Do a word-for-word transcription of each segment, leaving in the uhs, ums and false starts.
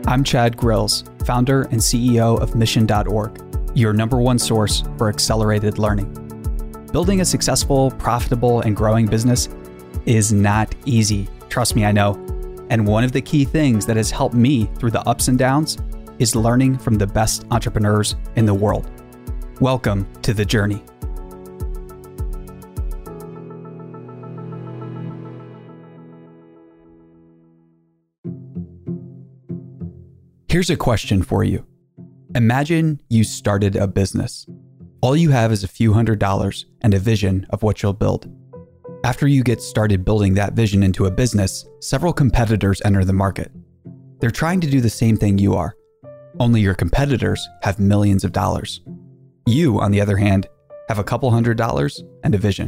I'm Chad Grills, founder and C E O of Mission dot org, your number one source for accelerated learning. Building a successful, profitable, and growing business is not easy. Trust me, I know. And one of the key things that has helped me through the ups and downs is learning from the best entrepreneurs in the world. Welcome to the journey. Here's a question for you. Imagine you started a business. All you have is a few hundred dollars and a vision of what you'll build. After you get started building that vision into a business, several competitors enter the market. They're trying to do the same thing you are, only your competitors have millions of dollars. You, on the other hand, have a couple hundred dollars and a vision.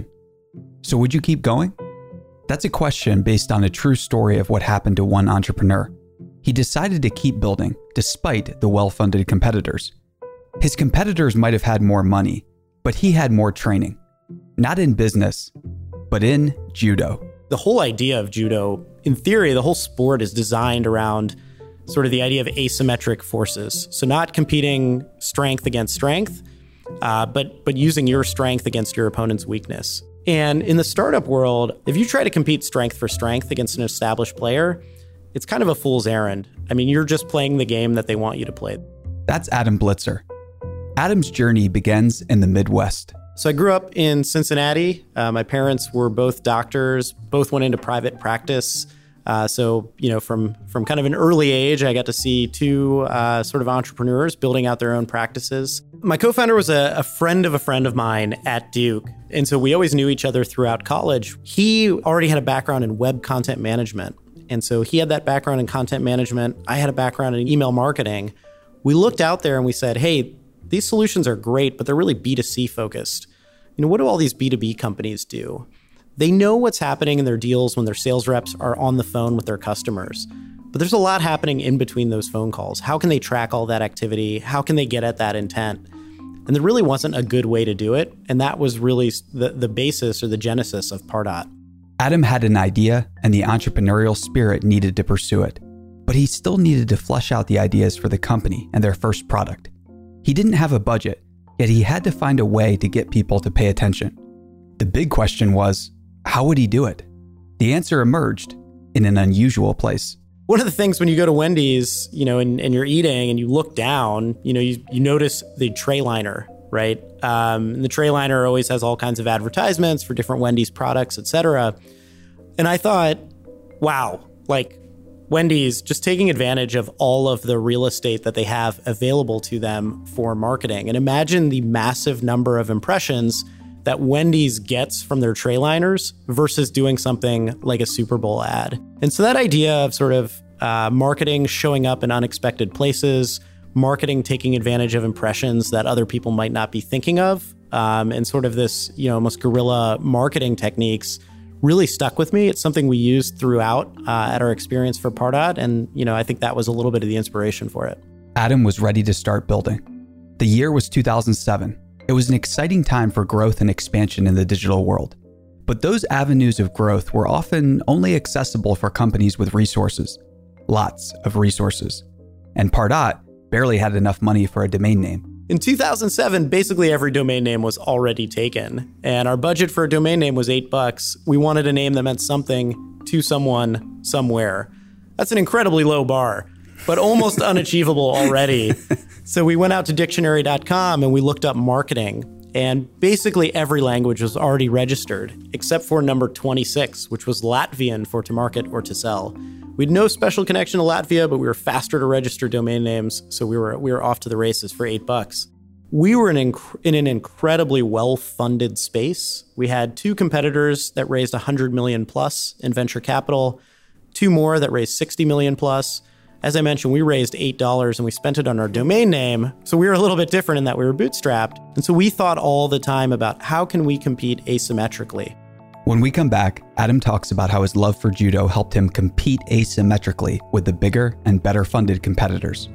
So would you keep going? That's a question based on a true story of what happened to one entrepreneur. He decided to keep building despite the well-funded competitors. His competitors might have had more money, but he had more training. Not in business, but in judo. The whole idea of judo, in theory, the whole sport is designed around sort of the idea of asymmetric forces. So not competing strength against strength, uh, but, but using your strength against your opponent's weakness. And in the startup world, if you try to compete strength for strength against an established player, it's kind of a fool's errand. I mean, you're just playing the game that they want you to play. That's Adam Blitzer. Adam's journey begins in the Midwest. So I grew up in Cincinnati. Uh, my parents were both doctors, both went into private practice. Uh, so, you know, from, from kind of an early age, I got to see two uh, sort of entrepreneurs building out their own practices. My co-founder was a, a friend of a friend of mine at Duke. And so we always knew each other throughout college. He already had a background in web content management. And so he had that background in content management. I had a background in email marketing. We looked out there and we said, hey, these solutions are great, but they're really B two C focused. You know, what do all these B two B companies do? They know what's happening in their deals when their sales reps are on the phone with their customers. But there's a lot happening in between those phone calls. How can they track all that activity? How can they get at that intent? And there really wasn't a good way to do it. And that was really the, the basis or the genesis of Pardot. Adam had an idea and the entrepreneurial spirit needed to pursue it, but he still needed to flesh out the ideas for the company and their first product. He didn't have a budget, yet he had to find a way to get people to pay attention. The big question was, how would he do it? The answer emerged in an unusual place. One of the things when you go to Wendy's, you know, and, and you're eating and you look down, you know, you, you notice the tray liner, right? Um, and the tray liner always has all kinds of advertisements for different Wendy's products, et cetera. And I thought, wow, like Wendy's just taking advantage of all of the real estate that they have available to them for marketing. And imagine the massive number of impressions that Wendy's gets from their tray liners versus doing something like a Super Bowl ad. And so that idea of sort of uh, marketing showing up in unexpected places, marketing taking advantage of impressions that other people might not be thinking of, um, and sort of this, you know, almost guerrilla marketing techniques really stuck with me. It's something we used throughout uh, at our experience for Pardot. And, you know, I think that was a little bit of the inspiration for it. Adam was ready to start building. The year was two thousand seven. It was an exciting time for growth and expansion in the digital world. But those avenues of growth were often only accessible for companies with resources. Lots of resources. And Pardot barely had enough money for a domain name. In two thousand seven, basically every domain name was already taken. And our budget for a domain name was eight bucks. We wanted a name that meant something to someone, somewhere. That's an incredibly low bar, but almost unachievable already. So we went out to dictionary dot com and we looked up marketing. And basically every language was already registered, except for number twenty-six, which was Latvian for to market or to sell. We had no special connection to Latvia, but we were faster to register domain names, so we were we were off to the races for eight bucks. We were in, inc- in an incredibly well-funded space. We had two competitors that raised one hundred million plus in venture capital, two more that raised sixty million plus. As I mentioned, we raised eight dollars and we spent it on our domain name. So we were a little bit different in that we were bootstrapped. And so we thought all the time about how can we compete asymmetrically? When we come back, Adam talks about how his love for judo helped him compete asymmetrically with the bigger and better funded competitors.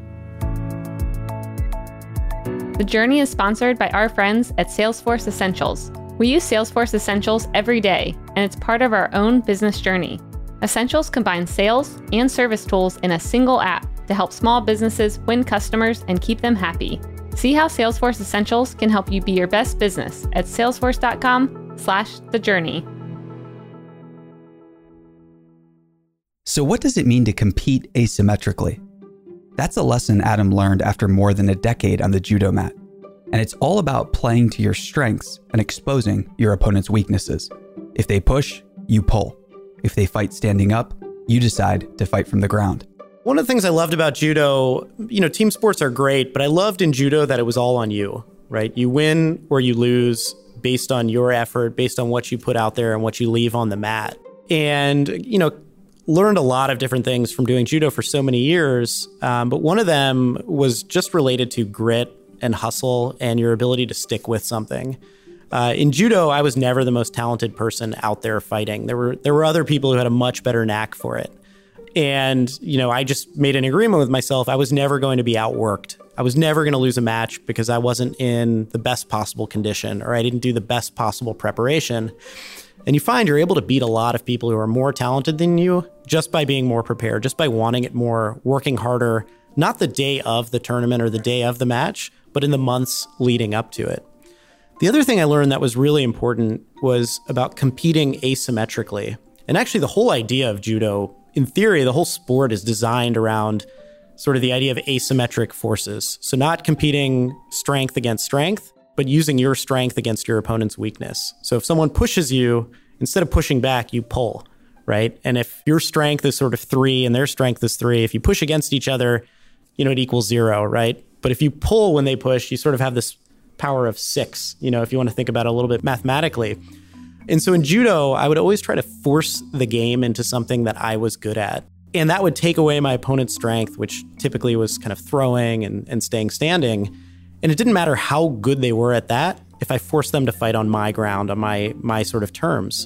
The Journey is sponsored by our friends at Salesforce Essentials. We use Salesforce Essentials every day, and it's part of our own business journey. Essentials combines sales and service tools in a single app to help small businesses win customers and keep them happy. See how Salesforce Essentials can help you be your best business at salesforce.com slash the journey. So what does it mean to compete asymmetrically? That's a lesson Adam learned after more than a decade on the judo mat. And it's all about playing to your strengths and exposing your opponent's weaknesses. If they push, you pull. If they fight standing up, you decide to fight from the ground. One of the things I loved about judo, you know, team sports are great, but I loved in judo that it was all on you, right? You win or you lose based on your effort, based on what you put out there and what you leave on the mat. And, you know, learned a lot of different things from doing judo for so many years. Um, but one of them was just related to grit and hustle and your ability to stick with something. Uh, in judo, I was never the most talented person out there fighting. There were there were other people who had a much better knack for it. And, you know, I just made an agreement with myself. I was never going to be outworked. I was never going to lose a match because I wasn't in the best possible condition or I didn't do the best possible preparation. And you find you're able to beat a lot of people who are more talented than you just by being more prepared, just by wanting it more, working harder, not the day of the tournament or the day of the match, but in the months leading up to it. The other thing I learned that was really important was about competing asymmetrically. And actually the whole idea of judo, in theory, the whole sport is designed around sort of the idea of asymmetric forces. So not competing strength against strength, but using your strength against your opponent's weakness. So if someone pushes you, instead of pushing back, you pull, right? And if your strength is sort of three and their strength is three, if you push against each other, you know, it equals zero, right? But if you pull when they push, you sort of have this power of six, you know, if you want to think about it a little bit mathematically. And so in judo, I would always try to force the game into something that I was good at. And that would take away my opponent's strength, which typically was kind of throwing and, and staying standing. And it didn't matter how good they were at that if I forced them to fight on my ground, on my my sort of terms.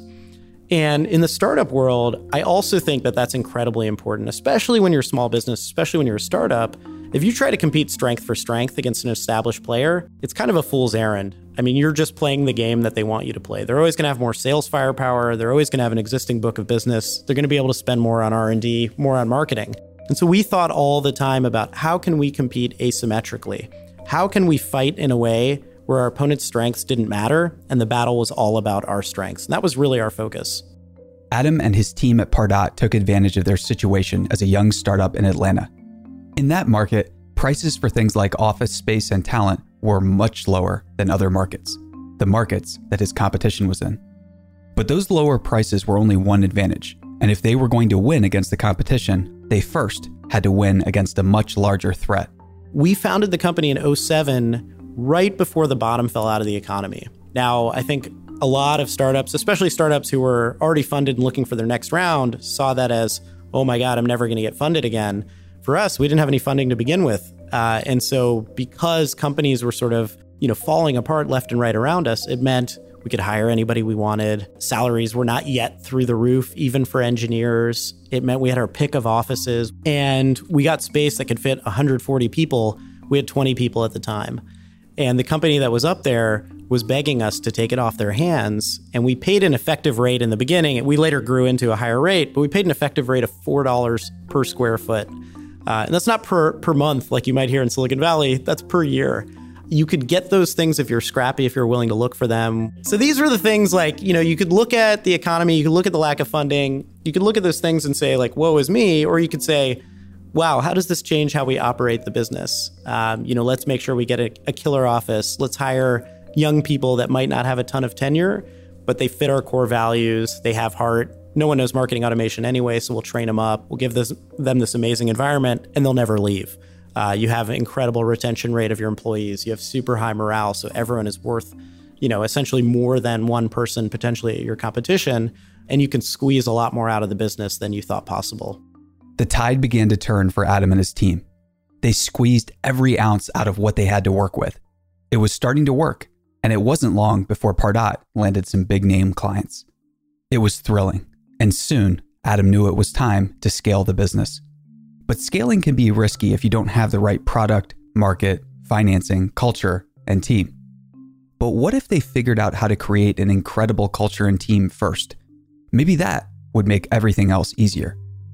And in the startup world, I also think that that's incredibly important, especially when you're a small business, especially when you're a startup. If you try to compete strength for strength against an established player, it's kind of a fool's errand. I mean, you're just playing the game that they want you to play. They're always going to have more sales firepower. They're always going to have an existing book of business. They're going to be able to spend more on R and D, more on marketing. And so we thought all the time about how can we compete asymmetrically? How can we fight in a way where our opponent's strengths didn't matter and the battle was all about our strengths? And that was really our focus. Adam and his team at Pardot took advantage of their situation as a young startup in Atlanta. In that market, prices for things like office space and talent were much lower than other markets, the markets that his competition was in. But those lower prices were only one advantage, and if they were going to win against the competition, they first had to win against a much larger threat. We founded the company in oh seven, right before the bottom fell out of the economy. Now, I think a lot of startups, especially startups who were already funded and looking for their next round, saw that as, oh my God, I'm never going to get funded again. For us, we didn't have any funding to begin with. Uh, and so because companies were sort of, you know, falling apart left and right around us, it meant we could hire anybody we wanted. Salaries were not yet through the roof, even for engineers. It meant we had our pick of offices and we got space that could fit one hundred forty people. We had twenty people at the time. And the company that was up there was begging us to take it off their hands. And we paid an effective rate in the beginning. We later grew into a higher rate, but we paid an effective rate of four dollars per square foot. Uh, and that's not per, per month like you might hear in Silicon Valley. That's per year. You could get those things if you're scrappy, if you're willing to look for them. So these are the things like, you know, you could look at the economy, you could look at the lack of funding, you could look at those things and say like, woe is me, or you could say, wow, how does this change how we operate the business? Um, you know, let's make sure we get a, a killer office. Let's hire young people that might not have a ton of tenure, but they fit our core values. They have heart. No one knows marketing automation anyway, so we'll train them up. We'll give this, them this amazing environment, and they'll never leave. Uh, you have an incredible retention rate of your employees. You have super high morale, so everyone is worth, you know, essentially more than one person potentially at your competition, and you can squeeze a lot more out of the business than you thought possible. The tide began to turn for Adam and his team. They squeezed every ounce out of what they had to work with. It was starting to work, and it wasn't long before Pardot landed some big-name clients. It was thrilling, and soon Adam knew it was time to scale the business. But scaling can be risky if you don't have the right product, market, financing, culture, and team. But what if they figured out how to create an incredible culture and team first? Maybe that would make everything else easier.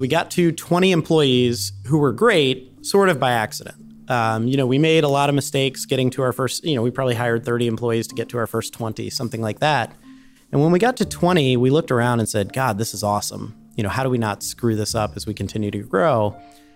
We got to twenty employees who were great, sort of by accident. Um, you know, we made a lot of mistakes getting to our first, you know, we probably hired thirty employees to get to our first twenty, something like that. And when we got to twenty, we looked around and said, God, this is awesome. You know, how do we not screw this up as we continue to grow?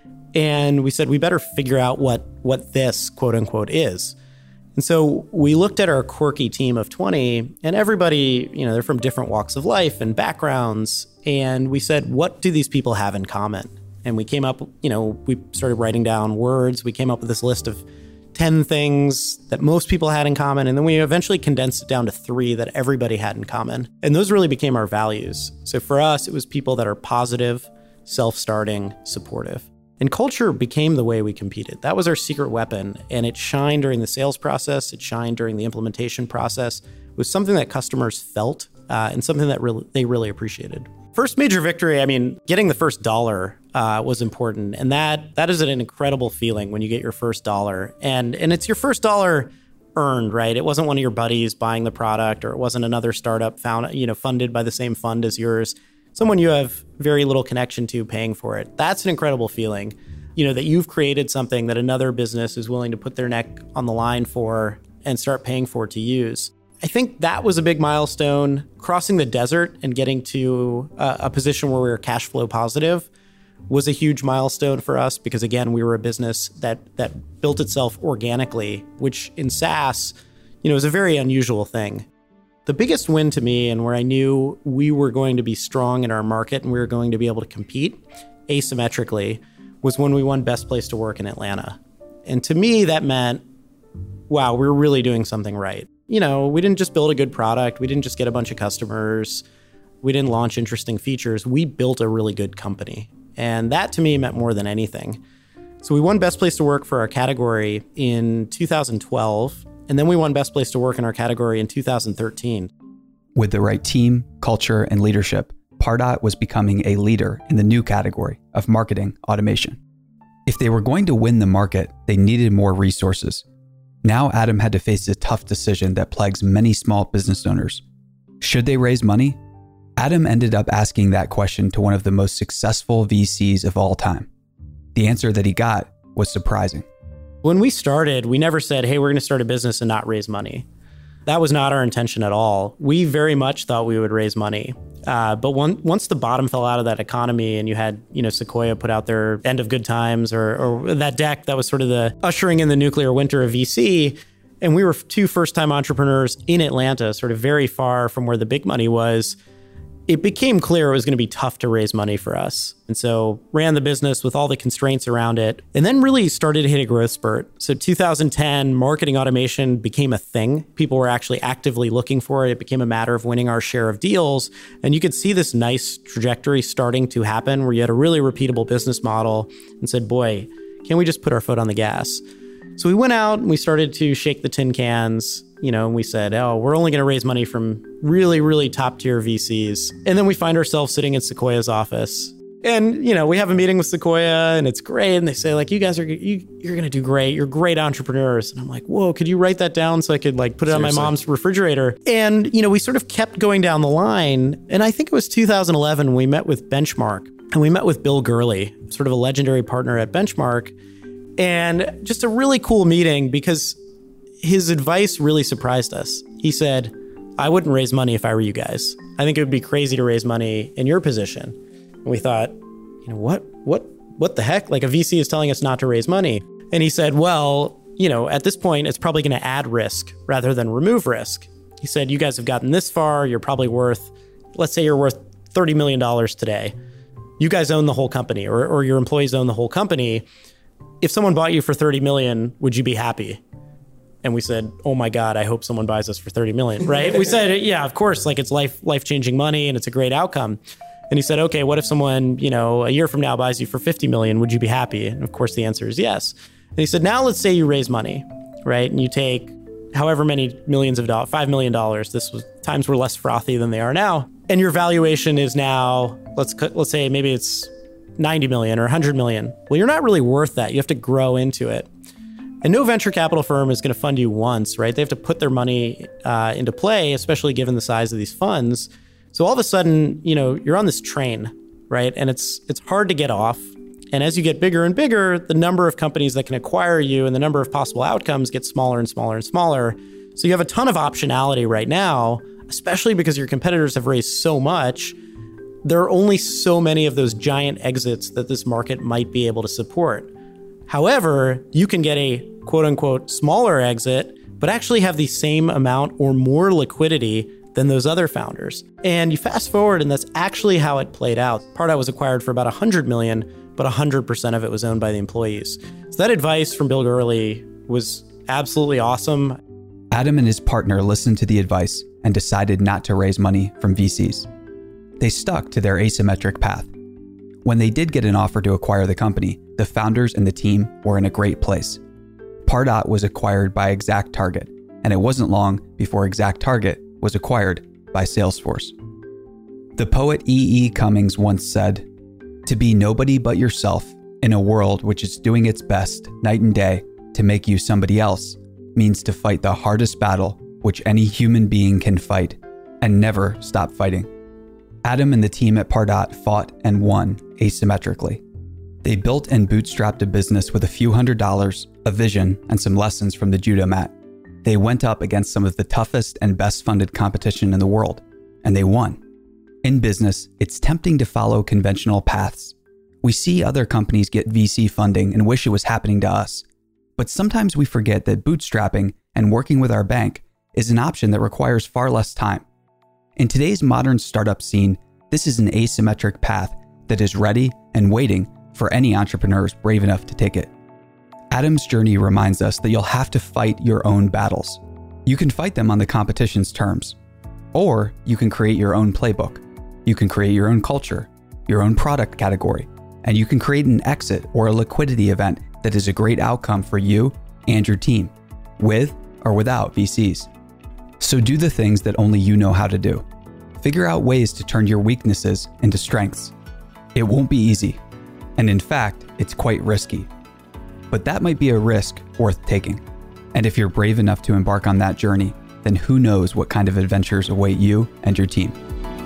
And we said, we better figure out what what this, quote unquote, is. And so we looked at our quirky team of twenty, and everybody, you know, they're from different walks of life and backgrounds. And we said, what do these people have in common? And we came up, you know, we started writing down words. We came up with this list of ten things that most people had in common. And then we eventually condensed it down to three that everybody had in common. And those really became our values. So for us, it was people that are positive, self-starting, supportive. And culture became the way we competed. That was our secret weapon. And it shined during the sales process. It shined during the implementation process. It was something that customers felt uh, and something that really, they really appreciated. First major victory, I mean, getting the first dollar uh, was important. And that that is an incredible feeling when you get your first dollar. And and it's your first dollar earned, right? It wasn't one of your buddies buying the product, or it wasn't another startup found, you know, funded by the same fund as yours. Someone you have very little connection to paying for it. That's an incredible feeling, you know, that you've created something that another business is willing to put their neck on the line for and start paying for to use. I think that was a big milestone. Crossing the desert and getting to a, a position where we were cash flow positive was a huge milestone for us because, again, we were a business that that built itself organically, which in SaaS, you know, is a very unusual thing. The biggest win to me, and where I knew we were going to be strong in our market and we were going to be able to compete asymmetrically, was when we won Best Place to Work in Atlanta. And to me, that meant, wow, we're really doing something right. You know, we didn't just build a good product. We didn't just get a bunch of customers. We didn't launch interesting features. We built a really good company. And that to me meant more than anything. So we won Best Place to Work for our category in two thousand twelve. And then we won Best Place to Work in our category in two thousand thirteen. With the right team, culture, and leadership, Pardot was becoming a leader in the new category of marketing automation. If they were going to win the market, they needed more resources. Now Adam had to face a tough decision that plagues many small business owners. Should they raise money? Adam ended up asking that question to one of the most successful V Cs of all time. The answer that he got was surprising. When we started, we never said, hey, we're going to start a business and not raise money. That was not our intention at all. We very much thought we would raise money. Uh, but one, once the bottom fell out of that economy and you had, you know, Sequoia put out their End of Good Times or, or that deck that was sort of the ushering in the nuclear winter of V C, and we were two first-time entrepreneurs in Atlanta, sort of very far from where the big money was, it became clear it was going to be tough to raise money for us. And so ran the business with all the constraints around it, and then really started to hit a growth spurt. So two thousand ten, marketing automation became a thing. People were actually actively looking for it. It became a matter of winning our share of deals. And you could see this nice trajectory starting to happen where you had a really repeatable business model and said, boy, can we just put our foot on the gas? So we went out and we started to shake the tin cans, you know, and we said, oh, we're only going to raise money from really, really top tier V Cs. And then we find ourselves sitting in Sequoia's office. And, you know, we have a meeting with Sequoia and it's great. And they say, like, you guys are, you, you're going to do great. You're great entrepreneurs. And I'm like, whoa, could you write that down so I could like put it Seriously? on my mom's refrigerator? And, you know, we sort of kept going down the line. And I think it was two thousand eleven, we met with Benchmark and we met with Bill Gurley, sort of a legendary partner at Benchmark. And just a really cool meeting because his advice really surprised us. He said, I wouldn't raise money if I were you guys. I think it would be crazy to raise money in your position. And we thought, you know, what, what, what the heck? Like a V C is telling us not to raise money. And he said, well, you know, at this point, it's probably going to add risk rather than remove risk. He said, you guys have gotten this far. You're probably worth, let's say you're worth thirty million dollars today. You guys own the whole company or, or your employees own the whole company. If someone bought you for thirty million, would you be happy? And we said, oh my God, I hope someone buys us for thirty million, right? We said, yeah, of course, like it's life, life-changing money and it's a great outcome. And he said, okay, what if someone, you know, a year from now buys you for fifty million, would you be happy? And of course the answer is yes. And he said, now let's say you raise money, right? And you take however many millions of dollars, five million dollars, this was, times were less frothy than they are now. And your valuation is now, let's let's say maybe it's ninety million or one hundred million. Well, you're not really worth that. You have to grow into it. And no venture capital firm is going to fund you once, right? They have to put their money uh, into play, especially given the size of these funds. So all of a sudden, you know, you're on this train right? And it's it's hard to get off. And as you get bigger and bigger, the number of companies that can acquire you and the number of possible outcomes get smaller and smaller and smaller. So you have a ton of optionality right now, especially because your competitors have raised so much. There are only so many of those giant exits that this market might be able to support. However, you can get a quote unquote smaller exit, but actually have the same amount or more liquidity than those other founders. And you fast forward, and that's actually how it played out. Pardot was acquired for about one hundred million dollars, but one hundred percent of it was owned by the employees. So that advice from Bill Gurley was absolutely awesome. Adam and his partner listened to the advice and decided not to raise money from V Cs. They stuck to their asymmetric path. When they did get an offer to acquire the company, the founders and the team were in a great place. Pardot was acquired by ExactTarget, and it wasn't long before ExactTarget was acquired by Salesforce. The poet E E. Cummings once said, "To be nobody but yourself in a world which is doing its best night and day to make you somebody else means to fight the hardest battle which any human being can fight and never stop fighting." Adam and the team at Pardot fought and won asymmetrically. They built and bootstrapped a business with a few hundred dollars, a vision, and some lessons from the judo mat. They went up against some of the toughest and best funded competition in the world, and they won. In business, it's tempting to follow conventional paths. We see other companies get V C funding and wish it was happening to us. But sometimes we forget that bootstrapping and working with our bank is an option that requires far less time. In today's modern startup scene, this is an asymmetric path that is ready and waiting for any entrepreneurs brave enough to take it. Adam's journey reminds us that you'll have to fight your own battles. You can fight them on the competition's terms, or you can create your own playbook. You can create your own culture, your own product category, and you can create an exit or a liquidity event that is a great outcome for you and your team, with or without V Cs. So do the things that only you know how to do. Figure out ways to turn your weaknesses into strengths. It won't be easy, and in fact, it's quite risky. But that might be a risk worth taking. And if you're brave enough to embark on that journey, then who knows what kind of adventures await you and your team.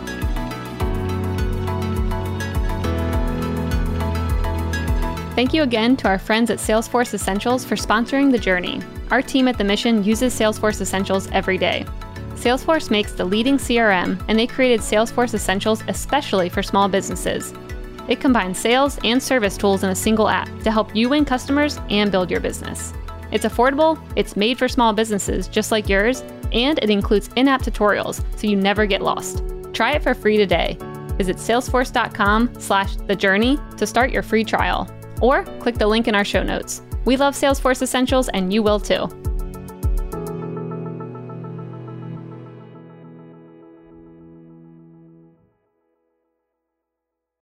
Thank you again to our friends at Salesforce Essentials for sponsoring the journey. Our team at The Mission uses Salesforce Essentials every day. Salesforce makes the leading C R M, and they created Salesforce Essentials especially for small businesses. It combines sales and service tools in a single app to help you win customers and build your business. It's affordable, it's made for small businesses just like yours, and it includes in-app tutorials so you never get lost. Try it for free today. Visit salesforce.com slash the journey to start your free trial, or click the link in our show notes. We love Salesforce Essentials, and you will too.